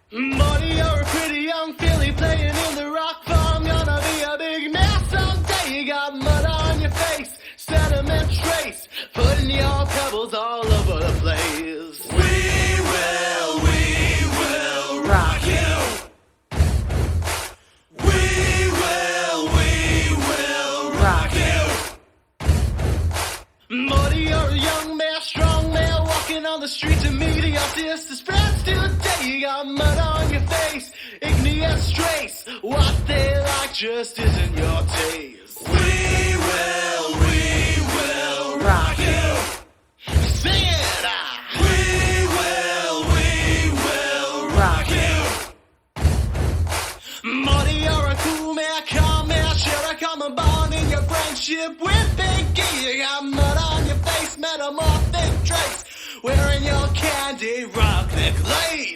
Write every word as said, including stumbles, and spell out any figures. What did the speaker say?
Buddy, you're a pretty young filly playing in the rock farm. Gonna be a big mess someday. You got mud on your face, sediment trace, putting your pebbles all over the place. We will, we will rock you. We will, we will rock you. Buddy, you're a young man, strong man, walking on the streets of mediocrity. Spreads today. You got mud on your face, igneous trace. What they like just isn't your taste. We will, we will rock you. Sing it! Ah. We will, we will rock you. Buddy, you're a cool man, calm man, share a common bond in your friendship with Big E. You got mud on your face, metamorphic trace, wearing your candy rock necklace.